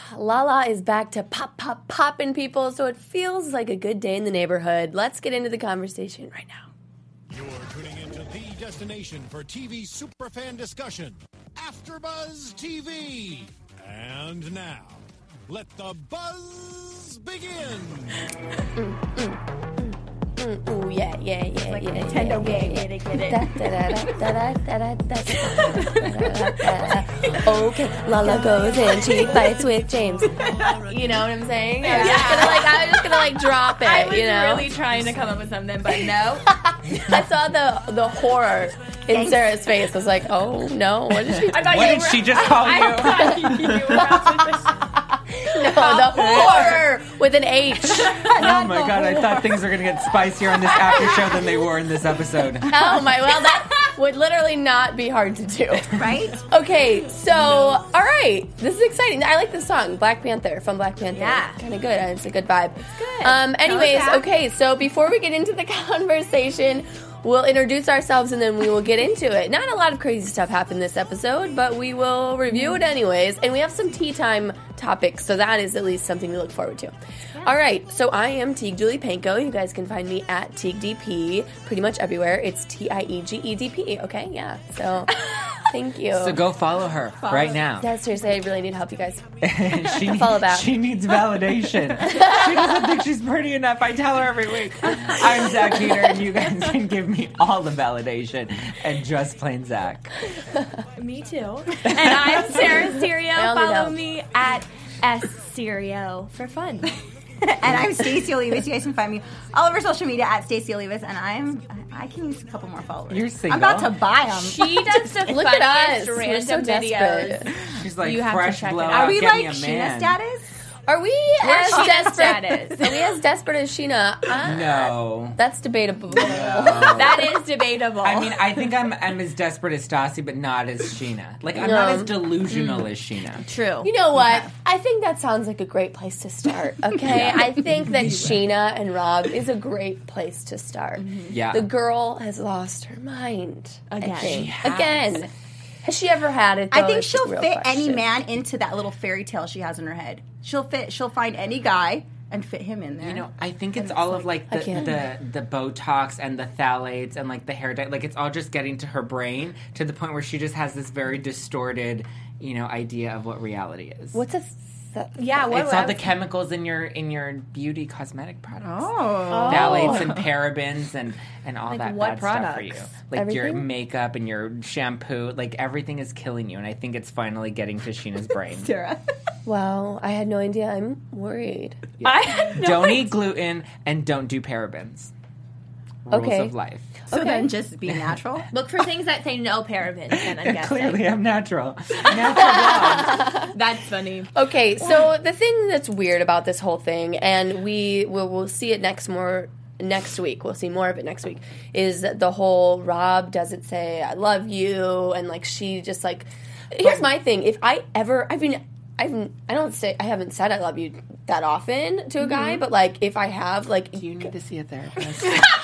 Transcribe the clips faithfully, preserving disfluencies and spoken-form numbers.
Lala is back to pop, pop, popping people, so it feels like a good day in the neighborhood. Let's get into the conversation right now. You're tuning into the destination for T V superfan discussion, AfterBuzz T V. And now, let the buzz begin. Mm, mm, mm, mm, ooh, yeah, yeah, yeah, like yeah, Nintendo yeah, game. yeah, Get it, get it. Da, da, da, da, da, da, da, da, da. Okay, Lala goes and she fights with James. You know what I'm saying? I'm just gonna like, I'm just gonna like drop it. I was you know? really trying to come up with something, but no. I saw the the horror in Thanks. Sarah's face. I was like, oh no, what did she? I thought What you did were, she just call I, you? I thought you were about to No, the horror with an H. Oh my god, I thought things were going to get spicier on this after show than they were in this episode. Oh my, well that would literally not be hard to do. Right? Okay, so, all right. This is exciting. I like this song, Black Panther, from Black Panther. Yeah. Kind of good. It's a good vibe. It's good. Um, anyways, Tell us that. okay, so before we get into the conversation, we'll introduce ourselves and then we will get into it. Not a lot of crazy stuff happened this episode, but we will review it anyways. And we have some tea time topics, so that is at least something to look forward to. All right, so I am Teague Julie Panko. You guys can find me at Teague D P pretty much everywhere. It's T I E G E D P, okay? Yeah, so thank you. So go follow her right now. Yeah, seriously, I really need help, you guys. she, Follow back. she needs validation. She doesn't think she's pretty enough. I tell her every week. I'm Zach Heater, and you guys can give me all the validation and just plain Zach. Me too. And I'm Sarah Serio. I only Follow know. me at S Serio for fun. And I'm Stacey Olivas. You guys can find me all over social media at Stacey Olivas, and I'm I can use a couple more followers. You're single. I'm about to buy them. She does the Look at funniest us. We're random so videos. desperate. She's like, You have to fresh check it blowout. out. Are we get like me a Sheena man. status? Are we We're as Sheena desperate? status. Are we as desperate as Sheena? Uh, No. That's debatable. That is debatable. I mean, I think I'm I'm as desperate as Stassi, but not as Sheena. Like, I'm No. not as delusional as Sheena. true. You know what? I think that sounds like a great place to start, okay? I think that Sheena and Rob is a great place to start. Yeah. The girl has lost her mind. Again. I think. She has. Again. Has she ever had it, though? I think It's a she'll real fit any question. man into that little fairy tale she has in her head. She'll fit. She'll find any guy and fit him in there. You know, I think it's all of like I the, can't. the the Botox and the phthalates and like the hair dye. Like it's all just getting to her brain to the point where she just has this very distorted, you know, idea of what reality is. What's a... Th- Yeah, what it's all was- the chemicals in your in your beauty cosmetic products. oh, Phthalates and parabens and, and all Like that what bad stuff for you. products? Like your Everything? makeup and your shampoo. Like everything is killing you. And I think it's finally getting to Sheena's brain. Sarah. Wow, I had no idea. I'm worried. I had no don't idea. eat gluten and don't do parabens. Rules Okay. of life. So Okay. then just be natural. Look for things that say no parabens, and I'm guessing. Clearly, I'm natural. Natural blonde. That's funny. Okay, so the thing that's weird about this whole thing, and we will we'll see it next more next week. We'll see more of it next week. Is the whole Rob doesn't say I love you, and like she just like. Here's my thing: if I ever, I mean, I've I don't say I haven't said I love you that often to a guy, but like if I have, like Do you need to see a therapist?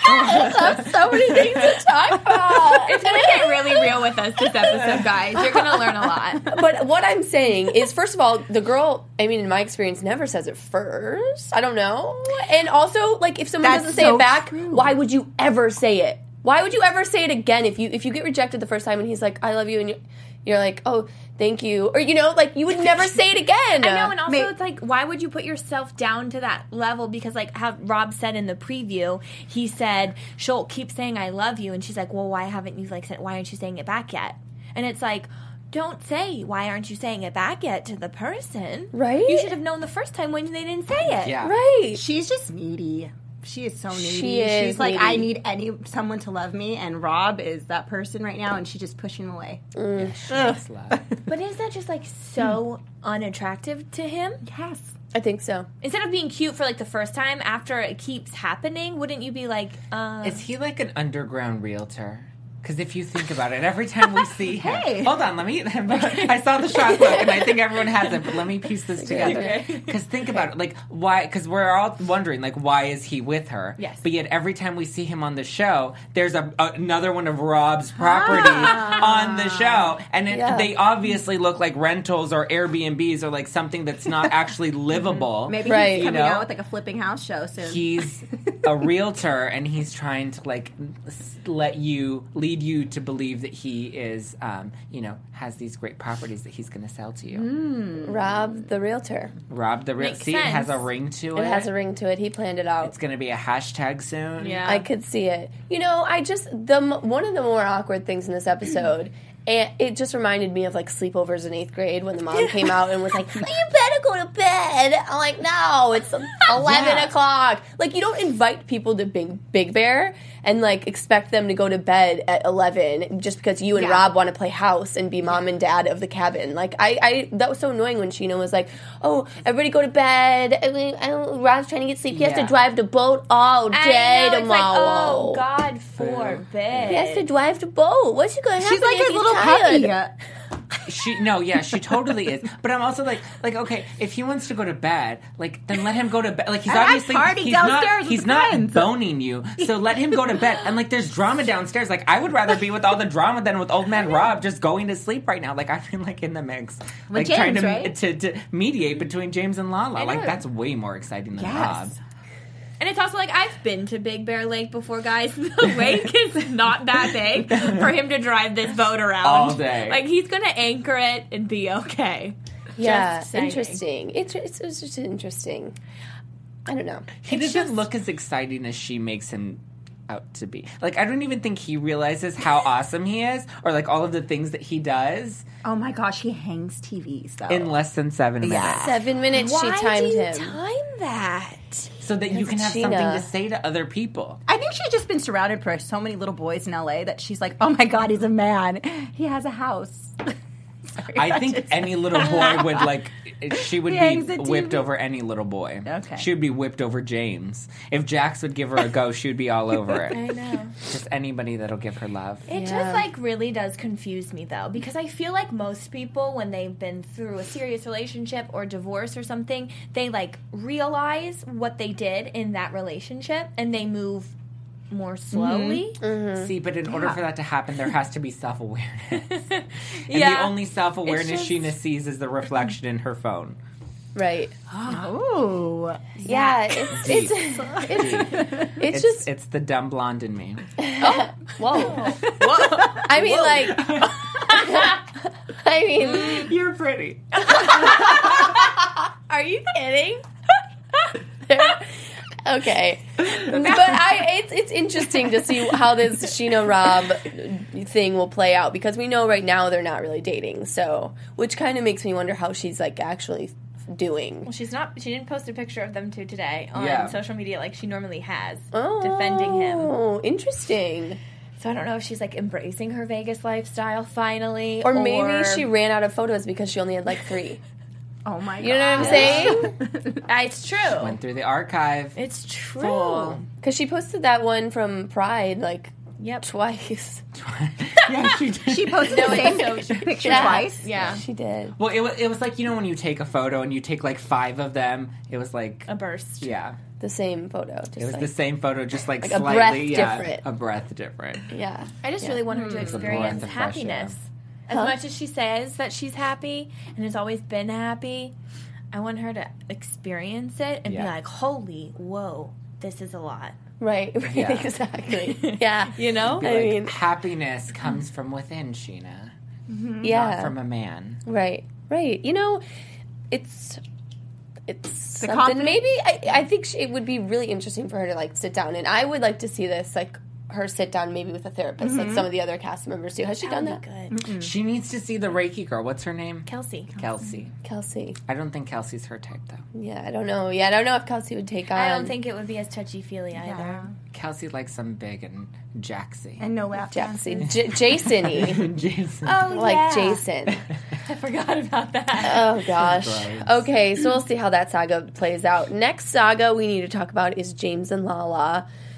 so many things to talk about. It's gonna get really real with us this episode, guys. You're gonna learn a lot. But what I'm saying is, first of all, the girl, I mean, in my experience, never says it first. I don't know. And also, like, if someone That's doesn't say so it back, true. why would you ever say it? Why would you ever say it again if you if you get rejected the first time and he's like, I love you, and you, you're like, oh, thank you. Or, you know, like, you would never say it again. I know, and also May- it's like, why would you put yourself down to that level? Because, like, how Rob said in the preview, he said she'll keep saying "I love you," and she's like, "Well, why haven't you like said? Why aren't you saying it back yet?" And it's like, don't say "Why aren't you saying it back yet" to the person, Right? You should have known the first time when they didn't say it. Yeah. Right. She's just needy. She is so needy. She is She's like, needy. I need any someone to love me, and Rob is that person right now, and she's just pushing him away. That's love. But is that just like so unattractive to him? Yes. I think so. Instead of being cute for like the first time, after it keeps happening, wouldn't you be like, uh, Is he like an underground realtor? Because if you think about it, every time we see him, Hey. hold on, let me. I saw the shock look, and I think everyone has it. But let me piece this together. Because think about it, like why? Because we're all wondering, like, why is he with her? Yes. But yet, every time we see him on the show, there's a, a another one of Rob's properties on the show, and it, Yeah. they obviously look like rentals or Airbnbs or like something that's not actually livable. Maybe Right. he's coming You know? out with like a flipping house show soon. He's a realtor, and he's trying to like s- let you lead you to believe that he is, um, you know, has these great properties that he's going to sell to you. Rob, the realtor. Rob the real. Makes See, it has a sense. ring to it. It has a ring to it. He planned it out. It's going to be a hashtag soon. Yeah. I could see it. You know, I just the m- one of the more awkward things in this episode, and it just reminded me of like sleepovers in eighth grade when the mom came out and was like, "You better go to bed." I'm like, "No, it's eleven Yeah. o'clock." Like, you don't invite people to Big Big Bear and like expect them to go to bed at eleven just because you and Yeah. Rob want to play house and be mom and dad of the cabin. Like, I, I that was so annoying when Sheena was like, "Oh, everybody go to bed. I mean, I don't, Rob's trying to get sleep. He has Yeah. to drive the boat all I day know, tomorrow." It's like, oh, God forbid. He has to drive the boat. What's he going to happen She's like if his he's little tired? puppy. She no, yeah, she totally is. But I'm also like, like, okay, if he wants to go to bed, like, then let him go to bed. Like, he's At that obviously party he's downstairs not with he's his not friends. boning you. So let him go to bed. And like, there's drama downstairs. Like, I would rather be with all the drama than with old man Rob just going to sleep right now. Like, I've been like in the mix, like James, trying to, right? to to mediate between James and Lala. Like, know. that's way more exciting than Yes. Rob. And it's also like, I've been to Big Bear Lake before, guys. The lake is not that big for him to drive this boat around. All day. Like, he's going to anchor it and be okay. Yeah, Just saying. interesting. It's, it's, it's just interesting. I don't know. He It's doesn't just- look as exciting as she makes him out to be. Like, I don't even think he realizes how awesome he is, or like all of the things that he does Oh my gosh, he hangs T Vs though. in less than seven minutes. Yeah. Seven minutes Why she timed do you him. time that? So that you It's can have Sheena. something to say to other people. I think she's just been surrounded by so many little boys in L A that she's like, oh my god, he's a man. He has a house. Sorry, I think just- any little boy would like. She would He be hangs the whipped T V. over any little boy. Okay. She would be whipped over James. If Jax would give her a go, she would be all over it. I know. Just anybody that'll give her love. It Yeah. just like really does confuse me though, because I feel like most people, when they've been through a serious relationship or divorce or something, they like realize what they did in that relationship and they move more slowly. See, but in order Yeah. for that to happen, there has to be self awareness. And Yeah. the only self awareness It's just- Sheena sees is the reflection in her phone. Right. Oh. Yeah, it's it's it's, it's, It's just it's the dumb blonde in me. whoa. I mean, like, I mean, You're pretty. are you kidding? Okay, but I it's it's interesting to see how this Sheena Rob thing will play out because we know right now they're not really dating. So, which kind of makes me wonder how she's like actually doing. Well, she's not. She didn't post a picture of them two today on Yeah. social media like she normally has, Oh, defending him. Interesting. So I don't know if she's like embracing her Vegas lifestyle finally, Or maybe she ran out of photos because she only had like three. Oh my god. You know what I'm saying? Uh, It's true. Went through the archive. It's true. Full. Because she posted that one from Pride like Yep. twice. Yeah, she did. She posted the same picture Yeah. twice. Yeah. She did. Well, it was, it was like, you know, when you take a photo and you take like five of them, it was like, A burst. yeah. The same photo. Just It was like, the same photo, just like, Like a slightly, breath yeah, different. a breath different. Yeah. I just Yeah. really want her to breath experience of fresh happiness. As Huh? much as she says that she's happy and has always been happy, I want her to experience it and Yeah. be like, holy, whoa, this is a lot. Right. Right. Yeah. Exactly. Yeah. You know? Be I like, mean- happiness comes from within, Sheena, Yeah. not from a man. Right. Right. You know, it's it's The something. confidence- Maybe I, I think she, it would be really interesting for her to like sit down, and I would like to see this like her sit down maybe with a therapist, like some of the other cast members do. Has she done that? Good. She needs to see the Reiki girl. What's her name? Kelsey. Kelsey. Kelsey. I don't think Kelsey's her type, though. Yeah, I don't know. Yeah, I don't know if Kelsey would take on. I don't think it would be as touchy-feely either. Yeah. Kelsey likes some big and jaxy. And no lap Jaxie, dances. J- Jason-y. Jason. Oh, like yeah. Jason. I forgot about that. Oh gosh. Right. Okay, so we'll see how that saga plays out. Next saga we need to talk about is James and Lala.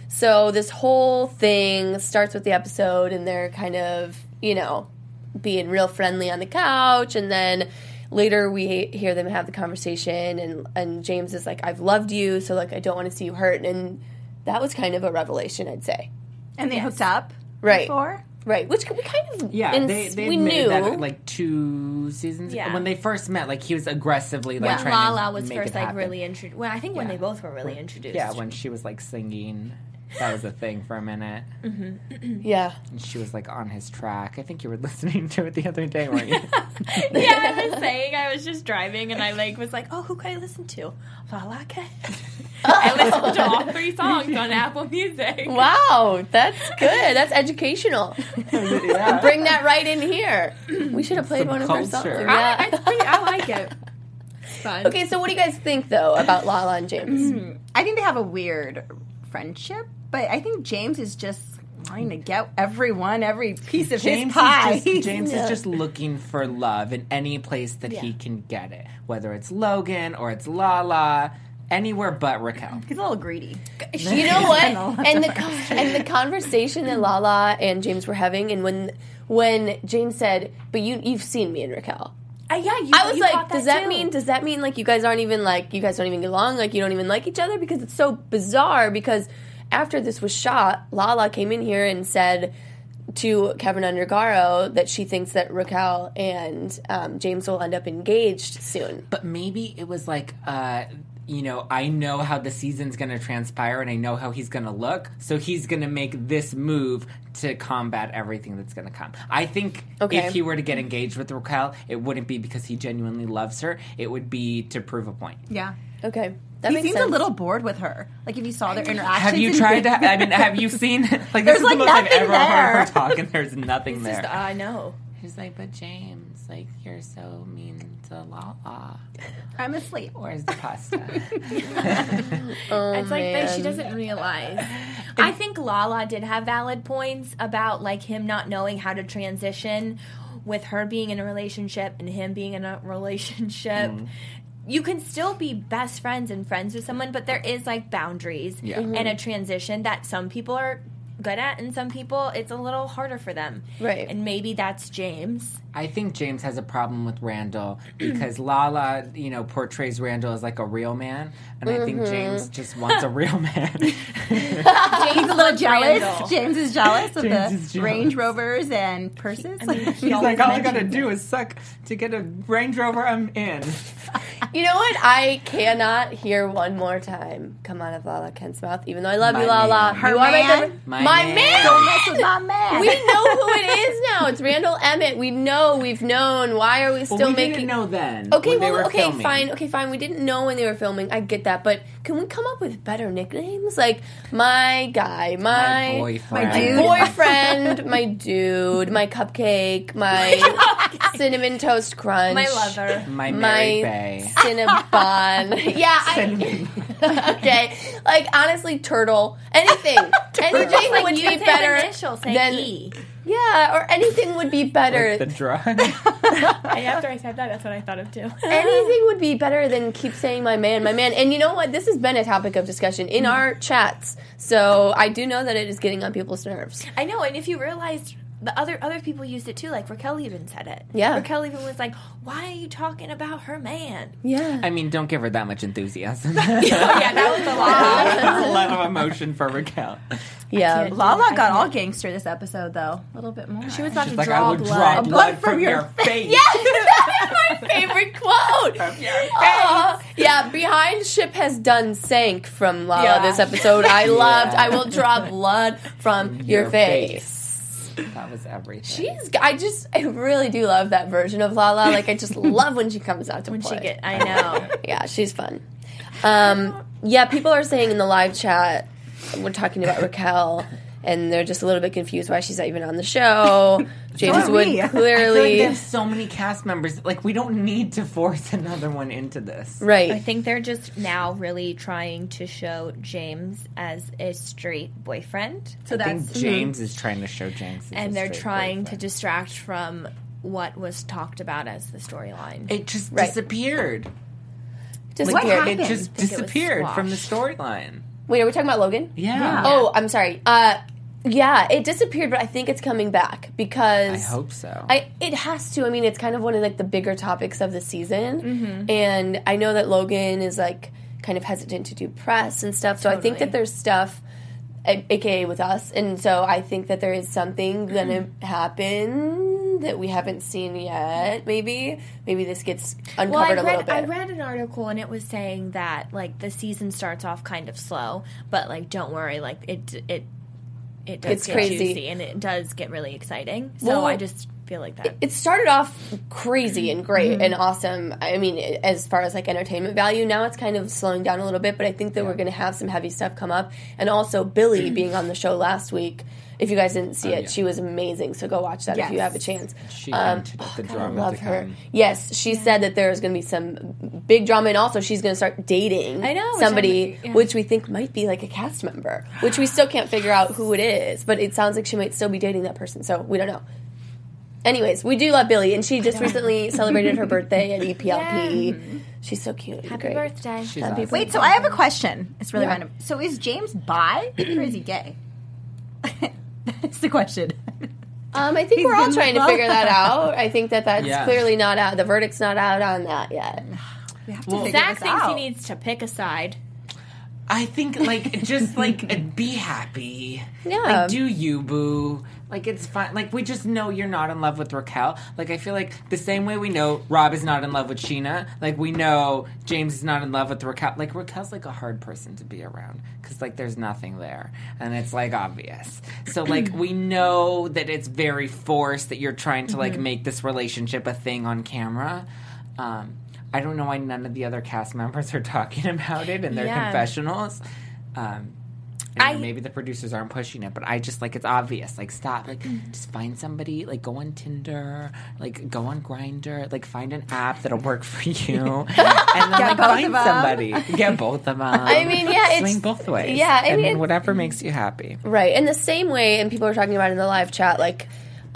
So this whole thing starts with the episode, and they're kind of, you know, being real friendly on the couch, and then later we hear them have the conversation, and, and James is like, I've loved you, so, like, I don't want to see you hurt, and that was kind of a revelation, I'd say. And they hooked up Right. before? Right, which we kind of, Yeah, ins- they, they we admitted knew. that like two seasons Yeah. ago. When they first met, like he was aggressively like When trying Lala to was make first it like happen. really introduced. Well, I think when Yeah. they both were really introduced. Yeah, when she was like singing, that was a thing for a minute. Yeah. And she was like on his track. I think you were listening to it the other day, weren't you? yeah, I was saying I was just driving and I like was like, oh, who can I listen to? Lala K. I listened to all three songs on Apple Music. Wow, that's good. That's educational. yeah. Bring that right in here. We should have played Some one of her songs. culture. Yeah. I, it's pretty, I like it. It's fun. Okay, so what do you guys think, though, about Lala and James? I think they have a weird friendship, but I think James is just wanting to get everyone every piece of James his pie. Is just, James Yeah. is just looking for love in any place that he can get it, whether it's Logan or it's Lala, anywhere but Raquel. He's a little greedy. You know what? I know. And the and the conversation that Lala and James were having, and when when James said, "But you you've seen me and Raquel," Uh, yeah, you, I was you like, caught "Does that too. mean does that mean like you guys aren't even like you guys don't even get along? Like you don't even like each other?" Because it's so bizarre. Because after this was shot, Lala came in here and said to Kevin Undergaro that she thinks that Raquel and um, James will end up engaged soon. But maybe it was like, uh, you know, I know how the season's going to transpire and I know how he's going to look, so he's going to make this move to combat everything that's going to come. I think Okay. if he were to get engaged with Raquel, it wouldn't be because he genuinely loves her. It would be to prove a point. Yeah. Okay, that He makes seems sense. a little bored with her. Like if you saw their interactions. Have you in- tried to? I mean, have you seen? Like, There's, this is like, the most I've nothing ever heard her there. talk, and there's nothing there. Just, I know. He's like, but James, like, you're so mean to Lala. I'm asleep. Where's the pasta? Oh, It's like that she man. doesn't realize. I think Lala did have valid points about like him not knowing how to transition with her being in a relationship and him being in a relationship. You can still be best friends and friends with someone, but there is like boundaries Yeah. Mhm. and a transition that some people are good at and some people it's a little harder for them. Right. And maybe that's James. I think James has a problem with Randall because Lala, you know, portrays Randall as like a real man, and I think James just wants a real man. James He's a little jealous. Randall. James is jealous of James the is jealous. Range Rovers and purses. I mean, he He's always like, all I mentions gotta it. do is suck to get a Range Rover. I'm in. You know what? I cannot hear one more time come out of Lala Kent's mouth, even though I love My you, Lala. man. Her you are my man? favorite- My My man. man. Don't mess with my man. We know who it is now. It's Randall Emmett. We know. We've known. Why are we still Well, we making? didn't know then. Okay, when they well, were okay, filming. fine. Okay, fine. We didn't know when they were filming. I get that, but can we come up with better nicknames? Like my guy, my, My boyfriend. My dude. boyfriend, my dude, my cupcake, my cinnamon toast crunch, My lover. My my Mary Bay. Cinnabon. Yeah, I, okay. Like honestly, turtle. Anything, anything Like would use be his better initial, say than E. yeah, or anything would be better. Like the drug. And after I said that, that's what I thought of too. Anything would be better than keep saying my man, my man. And you know what? This has been a topic of discussion in our chats. So I do know that it is getting on people's nerves. I know, and if you realized the other other people used it too, like Raquel even said it. Yeah. Raquel even was like, "Why are you talking about her man?" Yeah. I mean, don't give her that much enthusiasm. Oh yeah, that was a lot. That's a lot of emotion for Raquel. Yeah. can't- Lala got all gangster this episode, though. A little bit more. She was about She's to like, draw I would blood. draw blood, Blood from, from your your face. Yes, that is my favorite quote. Aw, yeah, behind ship has done sank from Lala Yeah. this episode. I loved. Yeah. I will draw blood from your, Your face. That was everything. She's. I just. I really do love that version of Lala. Like I just love when she comes out to when play. she get, I know. Yeah, she's fun. Um, yeah, people are saying in the live chat, we're talking about Raquel, and they're just a little bit confused why she's not even on the show. James are Wood we. I feel like clearly. they have so many cast members. Like, we don't need to force another one into this. Right. I think they're just now really trying to show James as a straight boyfriend, So I that's think James is trying to show James. as and a they're straight trying to boyfriend. distract from what was talked about as the storyline. It just Right. disappeared. Just What weird. happened? It just I think it was disappeared from the squashed. storyline. Wait, are we talking about Logan? Yeah. Oh, I'm sorry. Uh, yeah, it disappeared, but I think it's coming back because I hope so. I it has to. I mean, it's kind of one of like the bigger topics of the season, Mm-hmm. and I know that Logan is like kind of hesitant to do press and stuff. So I think Totally. that there's stuff, a- aka with us, and so I think that there is something gonna happen that we haven't seen yet. Maybe, maybe this gets uncovered Well, I a little read, bit. I read an article and it was saying that like the season starts off kind of slow, but like don't worry, like it it it does It's get crazy. juicy and it does get really exciting. So Well, I just feel like that. It started off crazy and great Mm-hmm. and awesome. I mean, as far as like entertainment value, now it's kind of slowing down a little bit, but I think that we're going to have some heavy stuff come up. And also, Billy being on the show last week, if you guys didn't see it, yeah. she was amazing. So go watch that if you Yes. have a chance. She Um, hinted at oh, the God, drama I love to her. come. Yes, she said that there is going to be some big drama, and also she's going to start dating I know, which somebody, I'm- yeah. which we think might be like a cast member, which we still can't figure out who it is. But it sounds like she might still be dating that person, so we don't know. Anyways, we do love Billy, and she just recently celebrated her birthday at E P L P. She's so cute. and Happy great. birthday. She's Happy awesome. Wait, so I have a question. It's really Yeah. random. So is James bi or is he gay? That's the question. Um, I think He's we're all been trying to involved. figure that out. I think that that's Yeah. clearly not out. The verdict's not out on that yet. We have to Well, figure Zach this thinks out. he needs to pick a side. I think, like, just, like, be happy. Yeah. Like, do you, boo. Like, it's fine. Like, we just know you're not in love with Raquel. Like, I feel like the same way we know Rob is not in love with Sheena, like, we know James is not in love with Raquel. Like, Raquel's, like, a hard person to be around. Because, like, there's nothing there. And it's, like, obvious. So, like, we know that it's very forced that you're trying to, like, make this relationship a thing on camera. Um... I don't know why none of the other cast members are talking about it in their Yeah. confessionals. Um, and I- maybe the producers aren't pushing it, but I just like it's obvious. Like, stop. Like, just find somebody. Like, go on Tinder. Like, go on Grindr. Like, find an app that'll work for you, and then like both find of 'em. somebody. Get both of them. I mean, yeah, it's- swing both ways. yeah, I I mean, mean, it's- whatever makes you happy. Right. In the same way, and people are talking about it in the live chat, like,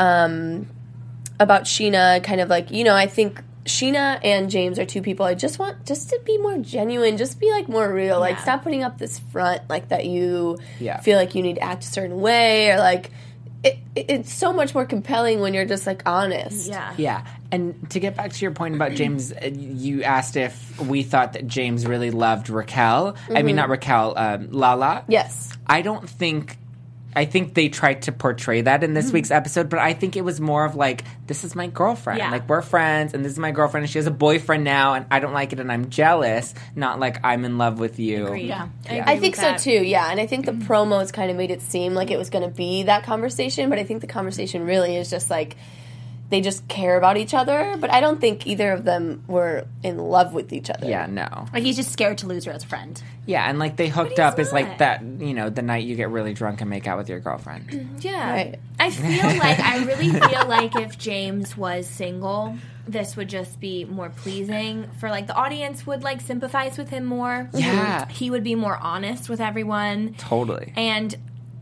um, about Sheena, kind of like, you know, I think Sheena and James are two people I just want just to be more genuine, just be like more real. Like, Yeah. stop putting up this front like that you Yeah. feel like you need to act a certain way, or like it, it, it's so much more compelling when you're just like honest. Yeah. Yeah, and to get back to your point about James, uh, you asked if we thought that James really loved Raquel. I mean, not Raquel, um, Lala. Yes. I don't think. I think they tried to portray that in this week's episode, but I think it was more of like, this is my girlfriend. Yeah. Like, we're friends, and this is my girlfriend, and she has a boyfriend now, and I don't like it, and I'm jealous. Not like I'm in love with you. Agreed. Yeah. Yeah. I think so too, yeah. And I think the promos kind of made it seem like it was going to be that conversation, but I think the conversation really is just like they just care about each other. But I don't think either of them were in love with each other. Yeah, no. Like he's just scared to lose her as a friend. Yeah, and like they hooked he's up as like not. that, you know, the night you get really drunk and make out with your girlfriend. Yeah. Right. I feel like, I really feel like if James was single, this would just be more pleasing for, like, the audience would, like, sympathize with him more. Yeah. He would be more honest with everyone. Totally. And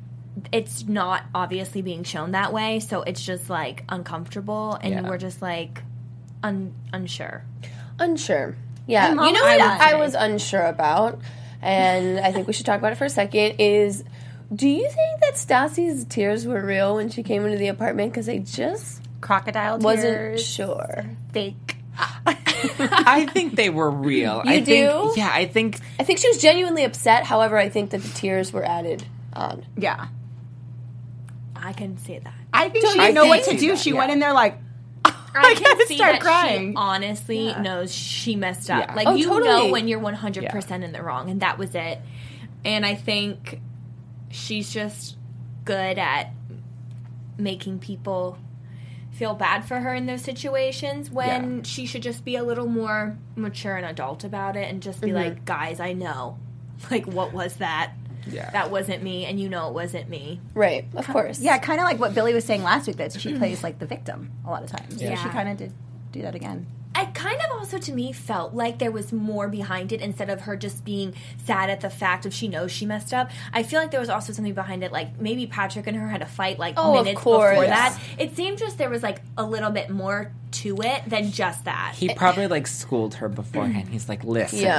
it's not obviously being shown that way, so it's just, like, uncomfortable, and Yeah. we're just, like, un- unsure. Unsure. Yeah. And Mom, You know I what would I say- was unsure about, and I think we should talk about it for a second, is do you think that Stassi's tears were real when she came into the apartment? Because I just Crocodile wasn't tears. sure. Fake. I think they were real. You I do? Think, yeah, I think I think she was genuinely upset. However, I think that the tears were added on. Yeah. I can see that. I think Don't she you didn't know what think- to do. Yeah. She went in there like, I I can gotta see start that crying. she honestly Yeah. knows she messed up. Yeah. Like, Oh, you totally. know when you're one hundred percent in the wrong, and that was it. And I think she's just good at making people feel bad for her in those situations when Yeah. she should just be a little more mature and adult about it and just be like, guys, I know. Like, what was that? yeah. That wasn't me, and you know it wasn't me. Right, of course. yeah, kind of like what Billy was saying last week, that she plays like the victim a lot of times. Yeah. So she kind of did do that again. I kind of also, to me, felt like there was more behind it instead of her just being sad at the fact of she knows she messed up. I feel like there was also something behind it, like maybe Patrick and her had a fight like Oh, of minutes course. before that. It seemed just there was like a little bit more to it than just that. He probably like schooled her beforehand. He's like, listen, Yeah.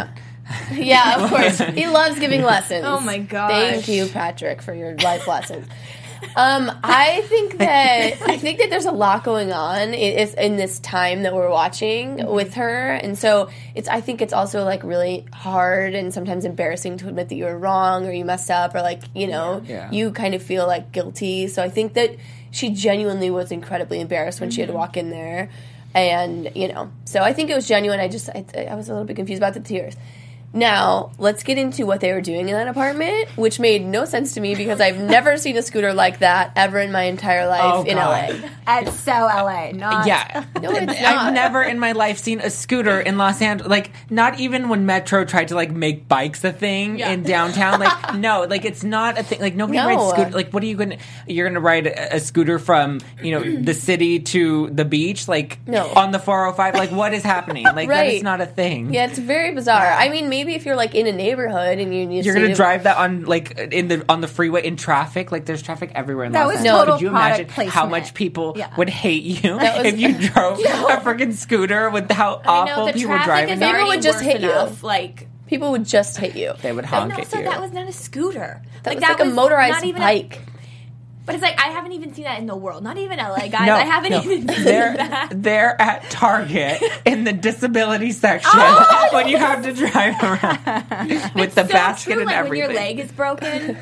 Yeah, of course. He loves giving lessons. Oh my gosh. Thank you, Patrick, for your life lessons. Um, I think that I think that there's a lot going on in, in this time that we're watching Mm-hmm. with her, and so it's. I think it's also like really hard and sometimes embarrassing to admit that you were wrong or you messed up or like you know Yeah. you kind of feel like guilty. So I think that she genuinely was incredibly embarrassed when Mm-hmm. she had to walk in there, and you know. So I think it was genuine. I just I, I was a little bit confused about the tears. Now, let's get into what they were doing in that apartment, which made no sense to me because I've never seen a scooter like that ever in my entire life Oh, in God. L A. It's so L A. Not Yeah. No, it's I've not. never in my life seen a scooter in Los Angeles. Like, not even when Metro tried to, like, make bikes a thing in downtown. Like, no, like, it's not a thing. Like, nobody No. rides scooter. Like, what are you going to, you're going to ride a, a scooter from, you know, the city to the beach? Like, No. on the four oh five? Like, what is happening? Like, that Right. is not a thing. Yeah, it's very bizarre. I mean, maybe if you're like in a neighborhood and you need You're gonna drive that on like in the on the freeway in traffic. Like there's traffic everywhere in That Los was Angeles. total Could you product imagine how placement. much people Yeah. would hate you was- if you drove a freaking scooter with how I awful know the people traffic driving? is there? People already would just worse hit you. enough. Like, people would just hit you. They would and honk also at you. that was not a scooter. That like was that like a was motorized not even bike. A, but it's like I haven't even seen that in the world. Not even L A, guys. no, I haven't no. even seen they're, that. They're at Target in the disability section Oh! when you have to drive around with It's the so basket true, and like everything. when your leg is broken.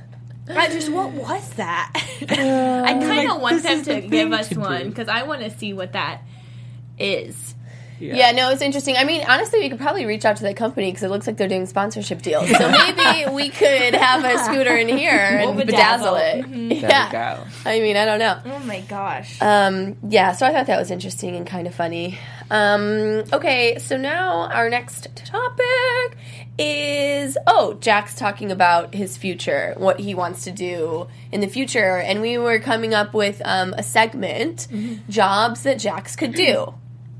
I just, what was that? I kind like, of want this them is to the give thing us to do. one because I want to see what that is. Yeah, no, it's interesting. I mean, honestly, we could probably reach out to that company because it looks like they're doing sponsorship deals. So maybe we could have a scooter in here and We'll bedazzle, bedazzle. it. Mhm. There Yeah. we go. I mean, I don't know. Oh my gosh. Um, yeah, so I thought that was interesting and kind of funny. Um, okay, so now our next topic is oh, Jack's talking about his future, what he wants to do in the future, and we were coming up with um, a segment, jobs that Jax could do.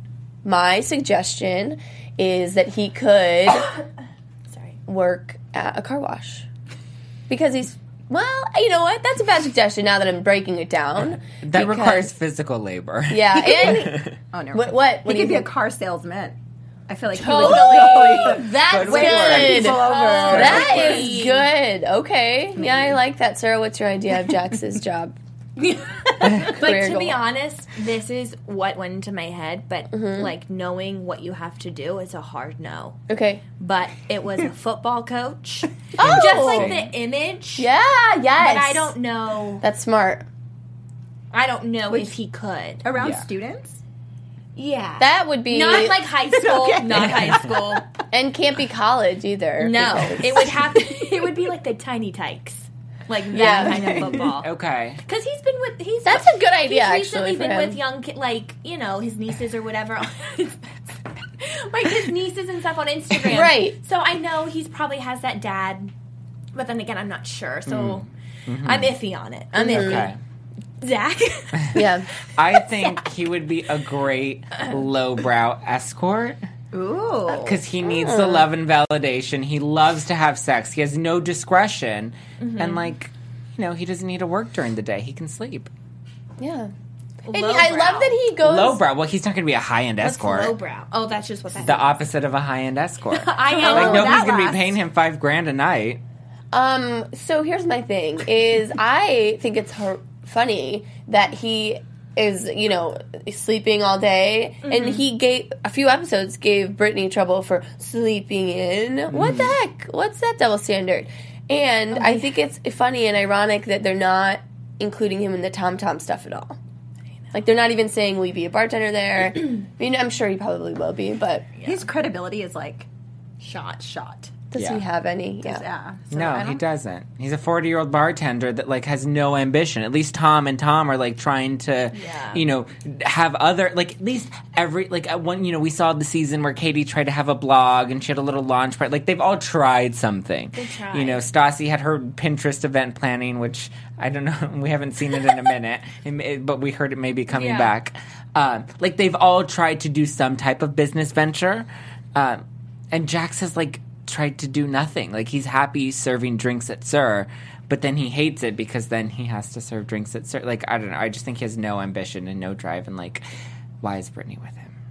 My suggestion is that he could sorry, work at a car wash because he's well, you know what? That's a bad suggestion. Now that I'm breaking it down, That because- requires physical labor. yeah, and Oh no. what? What? what He do you could be a think? car salesman. I feel like Totally. he would That's Good good. word. people over. That Good is word. good. Okay. Yeah, I like that. Sarah, what's your idea of Jax's job? But Career to be goal. honest, this is what went into my head. But Mm-hmm. like knowing what you have to do is a hard no. Okay. But it was a football coach. Oh! Just like the image. Yeah, yes. But I don't know. That's smart. I don't know if he could. Around Yeah. students? Yeah. That would be not like high school. Okay. Not high school. and can't be college either. No, because- it would have to. It would be like the tiny tykes, like that Yeah. kind of football. Okay. Because he's been with he's That's a good idea, He's actually, recently for been him. with young ki- like you know his nieces or whatever, like his nieces and stuff on Instagram. Right. So I know he's probably has that dad, but then again I'm not sure. So Mm-hmm. I'm iffy on it. I'm iffy. Okay. Zach. Yeah. I think he would be a great lowbrow escort Ooh. because he needs the love and validation. He loves to have sex. He has no discretion, and like, you know, he doesn't need to work during the day. He can sleep. Yeah. And I Lowbrow. love that he goes Lowbrow. Well, he's not going to be a high end What's escort. lowbrow? Oh, that's just what that The is. opposite of a high end escort. I Oh, know. Like nobody's that going to be lasts. paying him five grand a night. Um, so here's my thing is I think it's her- funny that he is, you know, sleeping all day and he gave a few episodes gave Brittany trouble for sleeping in. What the heck? What's that double standard? And I think it's funny and ironic that they're not including him in the Tom Tom stuff at all. Like they're not even saying will you be a bartender there? I mean, I'm sure he probably will be, but His credibility is like Shot. shot. does Yeah. he have any? Yeah. Yeah. So No, I he don't- doesn't. He's a forty-year-old bartender that like has no ambition. At least Tom and Tom are like trying to, Yeah. you know, have other like at least every like at one. You know, we saw the season where Katie tried to have a blog and she had a little launch party. Like they've all tried something. They tried. You know, Stassi had her Pinterest event planning, which I don't know. We haven't seen it in a minute, It may- but we heard it may be coming Yeah. back. Um, like they've all tried to do some type of business venture, um, and Jax has like tried to do nothing. Like he's happy serving drinks at Sir, but then he hates it because then he has to serve drinks at Sir. Like I don't know. I just think he has no ambition and no drive. And like, why is Brittany with him?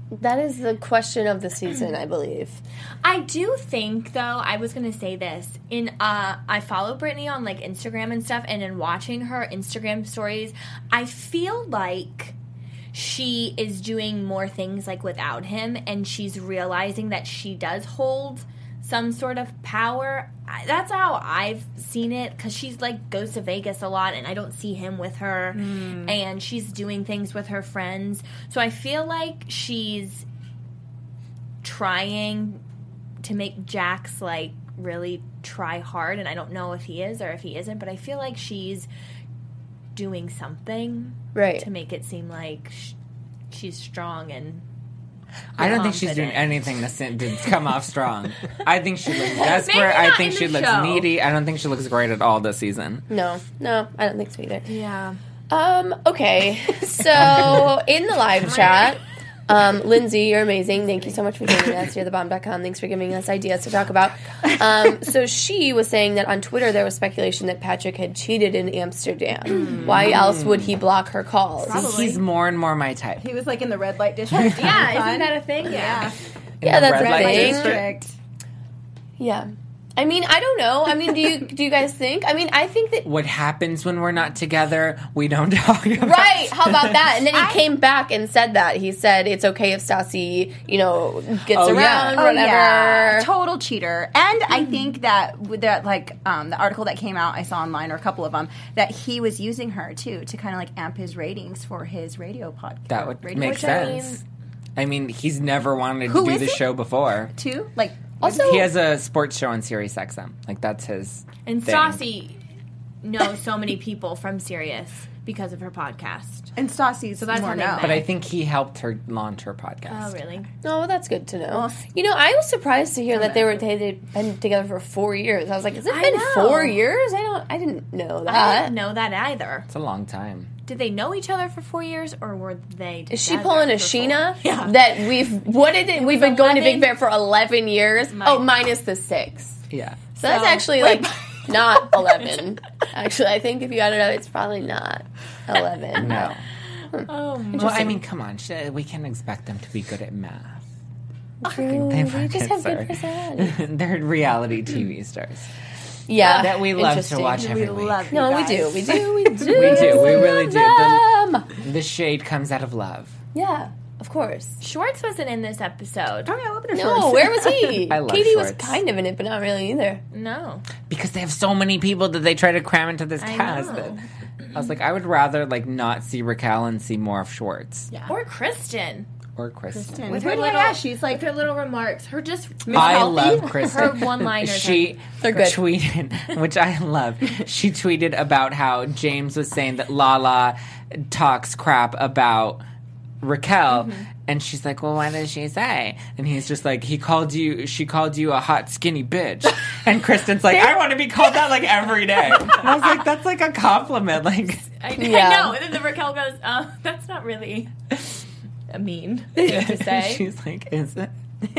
That is the question of the season, I believe. I do think, though, I was going to say this. In uh, I follow Brittany on, like, Instagram and stuff, and in watching her Instagram stories, I feel like she is doing more things, like, without him, and she's realizing that she does hold some sort of power. I- That's how I've seen it, because she's, like, goes to Vegas a lot, and I don't see him with her, and she's doing things with her friends. So I feel like she's trying to make Jax, like, really try hard, and I don't know if he is or if he isn't, but I feel like she's doing something Right. to make it seem like sh- she's strong and I don't think she's doing confident. anything to, sin- to come off strong. I think she looks desperate. Maybe I not think in she the looks show. needy. I don't think she looks great at all this season. No, no, I don't think so either. yeah. Um, okay, so in the live chat, um, Lindsay, you're amazing. Thank you so much for joining us. You're the bomb dot com. Thanks for giving us ideas to talk about. Um, so she was saying that on Twitter there was speculation that Patrick had cheated in Amsterdam. Why else would he block her calls? Probably. He's more and more my type. He was like in the red light district. Yeah, Fun. isn't that a thing? Yeah. In Yeah, the that's red a light thing. district. Yeah. I mean, I don't know. I mean, do you do you guys think? I mean, I think that What happens when we're not together, we don't talk about. right. How about that? And then he came back and said that. He said it's okay if Stassi, you know, gets Oh, yeah. around, Oh, whatever. yeah. Total cheater. And I think that with that, like, um, the article that came out, I saw online, or a couple of them, that he was using her, too, to kind of, like, amp his ratings for his radio podcast. That would radio make Which, I sense. I mean, he's never wanted Who to do is the it? show before. Too? Like, Also, He has a sports show on Sirius X M. Like, that's his And thing. Stassi knows so many people from Sirius because of her podcast. and Stassi's So that's more how they known. met. But I think he helped her launch her podcast. Oh, really? oh, well, that's good to know. Well, You know, I was surprised to hear that they were they had been together for four years. I was like, has it I been know. four years? I don't. I didn't know that. I didn't know that either. It's a long time. Did they know each other for four years, or were they together Is she pulling a for Sheena? four- Yeah. That we've what did it? We've been going to Big eleven. Bear for eleven years. Mi- Oh, minus the six. Yeah. So that's So- actually like not eleven. Actually, I think if you add it up, it's probably not eleven. No. Oh, my. Well, I mean, come on. sh- We can expect them to be good at math. True. They They just have good are. personality. They're reality T V stars Yeah, that we love to interesting. watch we every week. love you No, we guys. do. We do. We do. We do. We really do. love The, them. the shade comes out of love. Yeah, of course. Schwartz wasn't in this episode. Oh, yeah, open it No, first. where was he? I love Katie was Schwartz. kind of in it, but not really either. No. Because they have so many people that they try to cram into this I cast. know. That I was like, I would rather like not see Raquel and see more of Schwartz Yeah. Or Kristen. or Kristen. Kristen. With Who her do I little, ask? She's like, with her little remarks. Her just I Healthy? love Kristen. her one-liners. She They're good. tweeted, which I love. She tweeted about how James was saying that Lala talks crap about Raquel, Mm-hmm. and she's like, "Well, what did she say?" And he's just like, "He called you. She called you a hot, skinny bitch." And Kristen's like, "I want to be called that like every day." And I was like, "That's like a compliment." Like, I, Yeah. I know. And then the Raquel goes, uh, that's not really a mean thing to say. she's like, "Is it?" Oh,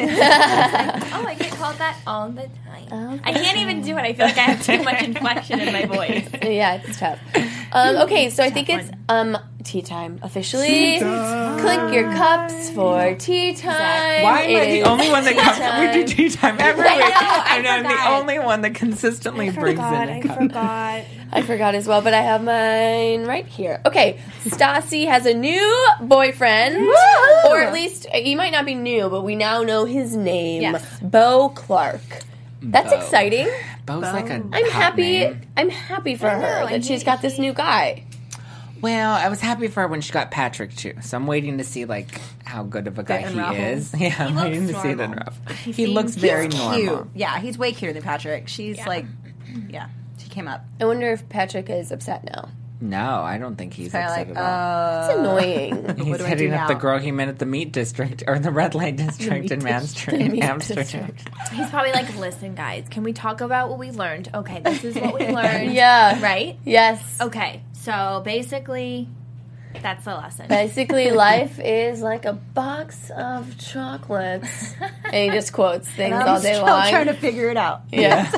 I get called that all the time. I can't even do it. I feel like I have too much inflection in my voice. Yeah, it's tough. Um, okay, so I think it's um, tea time officially. Click your cups for tea time. Why am I It the is only one that tea comes? time. We do tea time every I week, know, I and I'm the forgot. only one that consistently brings in a cup. forgot. I forgot as well, but I have mine right here. Okay, Stassi has a new boyfriend, or at least he might not be new, but we now know his name, Yes. Bo Clark. That's Bo. exciting. Bo's like a I'm hot happy. name. I'm happy for I know, her and that she's he- got this new guy. Well, I was happy for her when she got Patrick too. So I'm waiting to see like how good of a guy Get he unraveled. is. Yeah, I'm looks waiting to see it normal. unravel. He He, looks seems- very he's normal. cute. Yeah, he's way cuter than Patrick. She's Yeah. like, yeah, she came up. I wonder if Patrick is upset now. No, I don't think he's Kind of upset like, at all. It's uh, annoying. He's do I hitting do up the now? girl he met at the meat district or the red light district in meat Amsterdam. meat Amsterdam. He's probably like, listen, guys, can we talk about what we learned? Okay, this is what we learned. Yeah. Right? Yes. Okay, so basically, that's the lesson. Basically, life is like a box of chocolates. And he just quotes things I'm all day still long. trying to figure it out. Yeah.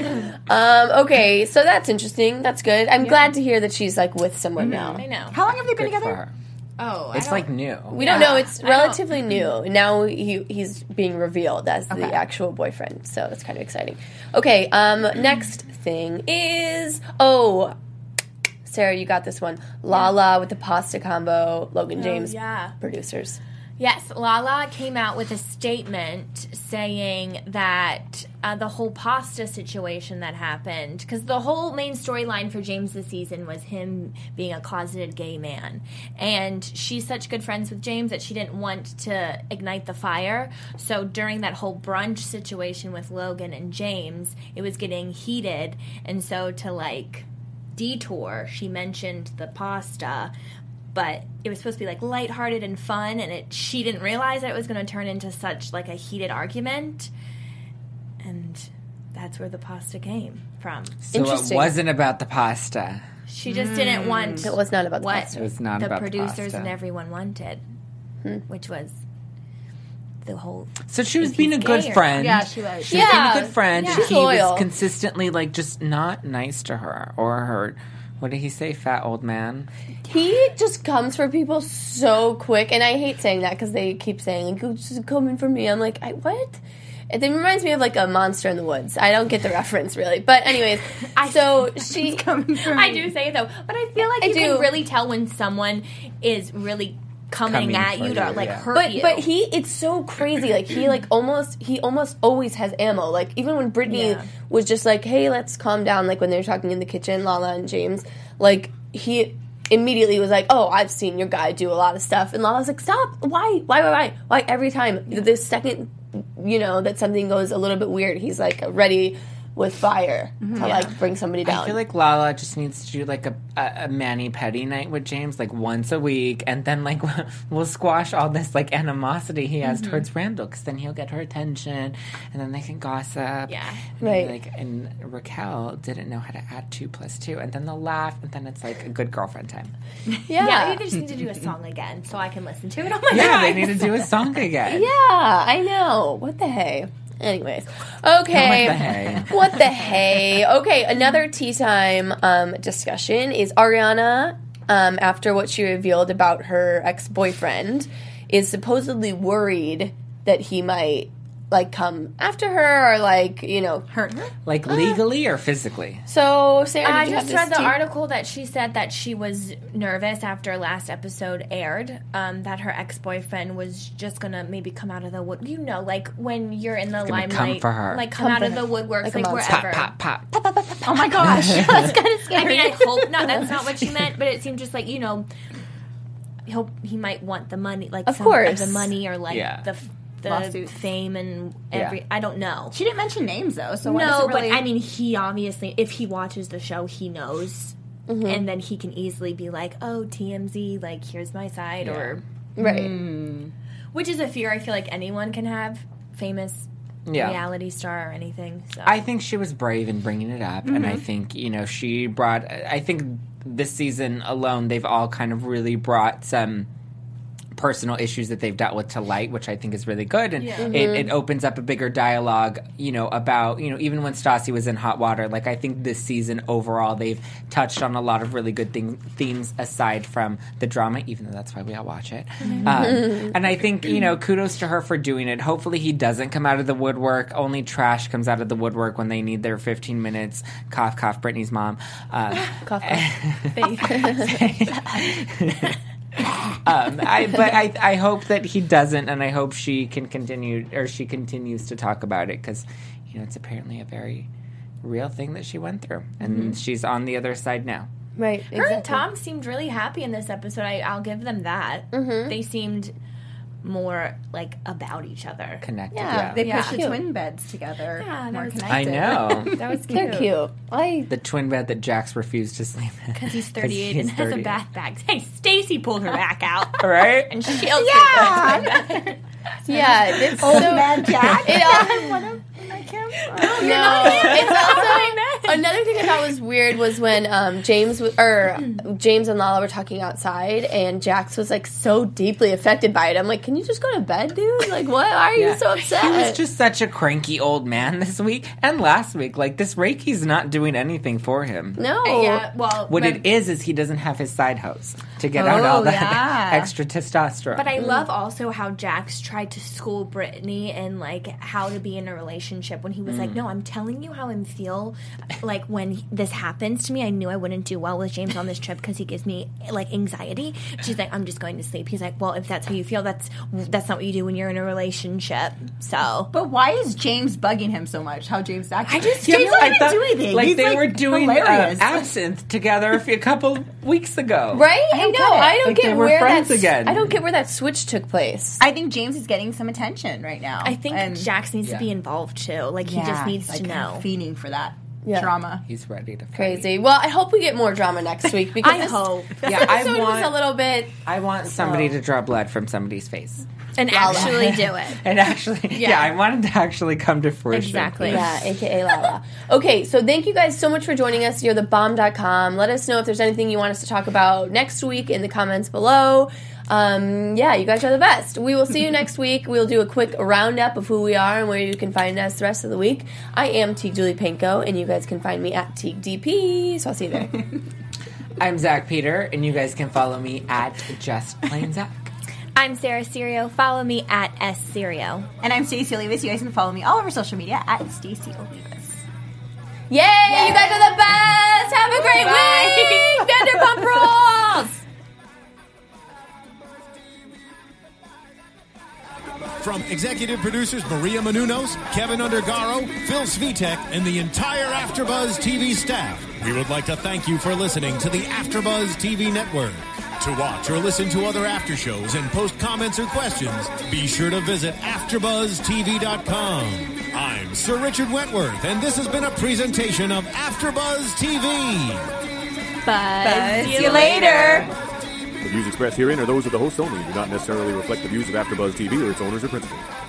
um, okay, so that's interesting. That's good. I'm glad to hear that she's like with someone now. I know. How long have they been Good for together? her. Oh, I It's don't- like new. We don't Yeah. know. It's I don't- relatively new. Now he he's being revealed as the Okay. actual boyfriend, so that's kind of exciting. Okay, um, next thing is oh, Sarah, you got this one. Lala with the pasta combo. Logan James, yeah. producers. Yes, Lala came out with a statement saying that uh, the whole pasta situation that happened, because the whole main storyline for James this season was him being a closeted gay man. And she's such good friends with James that she didn't want to ignite the fire. So during that whole brunch situation with Logan and James, it was getting heated. And so to like detour, she mentioned the pasta, but it was supposed to be like lighthearted and fun, and it she didn't realize that it was going to turn into such like a heated argument, and that's where the pasta came from. So it Interesting. wasn't about the pasta. She just didn't want It was not about the what pasta. It was not the about the producers pasta. and everyone wanted, which was the whole. So she was If being a he's good gay or friend. Yeah, she was. She was Yeah. being a good friend. Yeah. He She's loyal. was consistently like just not nice to her or her. What did he say? Fat old man. He just comes for people so quick, and I hate saying that because they keep saying like, "Oh, just coming for me." I'm like, I, what? It then reminds me of like a monster in the woods. I don't get the reference really, but anyways, so she. Coming from I me. do say it though, but I feel like I you do. can really tell when someone is really coming, Coming at for you to you, like yeah. hurt But you. but he it's so crazy. Like he like almost he almost always has ammo. Like even when Brittany Yeah. was just like, "Hey, let's calm down." Like when they were talking in the kitchen, Lala and James, like he immediately was like, "Oh, I've seen your guy do a lot of stuff," and Lala's like, "Stop! Why? Why? Why? Why? Why?" Every time the second you know that something goes a little bit weird, he's like ready with fire to like bring somebody down. I feel like Lala just needs to do like a, a, a mani-pedi night with James like once a week, and then like we'll squash all this like animosity he has towards Randall, because then he'll get her attention, and then they can gossip. Yeah. And Right. Like, and Raquel didn't know how to add two plus two, and then they'll laugh, and then it's like a good girlfriend time. yeah, yeah, you just need to do a song again so I can listen to it on my Yeah, phone. they need to do a song again. yeah, I know. What the hey? Anyways, okay. What the hey? What the hey? Okay, another tea time um, discussion is Ariana, um, after what she revealed about her ex-boyfriend, is supposedly worried that he might, like, come after her or, like, you know, Hurt her? Like legally or physically? So, Sarah, did I you just have read this the tea? article that she said that she was nervous after last episode aired, um, that her ex-boyfriend was just gonna maybe come out of the wood. You know, like when you're in the gonna limelight, come for her. like come, Come out for of her. the woodworks, Like a like, monster. wherever. Pop, pop, pop. Oh my gosh, that's kind of scary. I mean, I hope not. That's not what she meant, but it seemed just like, you know, he hope he might want the money, like Of some course. of the money or like Yeah. the the Lawsuits. fame and every. Yeah. I don't know. She didn't mention names though, so why does No, it really... but I mean, he obviously, if he watches the show, he knows, Mm-hmm. and then he can easily be like, "Oh, T M Z, like here's my side," or Right. which is a fear I feel like anyone can have, famous Yeah. reality star or anything. So I think she was brave in bringing it up, and I think, you know, she brought. I think this season alone, they've all kind of really brought some personal issues that they've dealt with to light, which I think is really good, and it, it opens up a bigger dialogue, you know, about, you know, even when Stassi was in hot water, like I think this season overall they've touched on a lot of really good thing, themes aside from the drama, even though that's why we all watch it. Um, and I think, you know, kudos to her for doing it. Hopefully he doesn't come out of the woodwork. Only trash comes out of the woodwork when they need their fifteen minutes. Cough, cough, Brittany's mom. Um, Cough, cough. um, I, but I, I hope that he doesn't, and I hope she can continue, or she continues to talk about it, because, you know, it's apparently a very real thing that she went through, and she's on the other side now. Right. her Exactly. and Tom seemed really happy in this episode. I, I'll give them that. Mm-hmm. They seemed more like about each other. Connected. Yeah, Yeah, They Yeah. pushed the Cute. twin beds together. Yeah, that more was- connected. I know. That was They're cute. cute. I The twin bed that Jax refused to sleep in. Because he's thirty-eight he's and has a thirty-eight. bath bag. Hey, Stacy pulled her back out. Right? And she'll sleep Yeah. in the twin bed. yeah, it's Old so man Jack. It all, One of my kids. no, it's also Another thing I thought was weird was when um, James w- or James and Lala were talking outside, and Jax was like so deeply affected by it. I'm like, can you just go to bed, dude? Like, what? Why are Yeah. you so upset? He was just such a cranky old man this week and last week. Like, this Reiki's not doing anything for him. no. Yeah, well, What when- it is is he doesn't have his side hose to get out Oh, all that yeah. extra testosterone. But I love also how Jax tried to school Brittany and like how to be in a relationship when he was like, "No, I'm telling you how I feel. Like when this happens to me, I knew I wouldn't do well with James on this trip because he gives me like anxiety." She's like, "I'm just going to sleep." He's like, "Well, if that's how you feel, that's that's not what you do when you're in a relationship." So, But why is James bugging him so much? How James acts? I just- James I doesn't thought- do anything. Like He's, they like, were doing uh, hilarious. absinthe together a, few, a couple weeks ago. Right? I I, don't know. get it. I don't Like, get they were where friends that's. again. I don't get where that switch took place. I think James is getting some attention right now. I think And- Jax needs yeah. to be involved too. Like he yeah, just needs like, to kind know. of fiending for that Yeah. drama. He's ready to fight. Crazy. Well, I hope we get more drama next week because I this, hope. this Yeah, I episode want- was a little bit. I want somebody to draw blood from somebody's face. And actually do it. And actually, yeah. Yeah. I wanted to actually come to fruition. Exactly. Yeah, A K A Lala. Okay, so thank you guys so much for joining us. You're the bomb dot com. Let us know if there's anything you want us to talk about next week in the comments below. Um, yeah, you guys are the best. We will see you next week. We'll do a quick roundup of who we are and where you can find us the rest of the week. I am Teague Julie Panko, and you guys can find me at Teague D P. So I'll see you there. I'm Zach Peter, and you guys can follow me at Just Plain Zach. I'm Sarah Serio. Follow me at S Serio. And I'm Stacey Olivas. You guys can follow me all over social media at Stacey Olivas. Yay, you guys are the best. Have a great week. Vanderpump Rules. From executive producers Maria Menounos, Kevin Undergaro, Phil Svitek, and the entire AfterBuzz T V staff, we would like to thank you for listening to the AfterBuzz T V network. To watch or listen to other after shows and post comments or questions, be sure to visit after buzz T V dot com. I'm Sir Richard Wentworth, and this has been a presentation of AfterBuzz T V. Buzz you later. The views expressed herein are those of the hosts only and do not necessarily reflect the views of AfterBuzz T V or its owners or principals.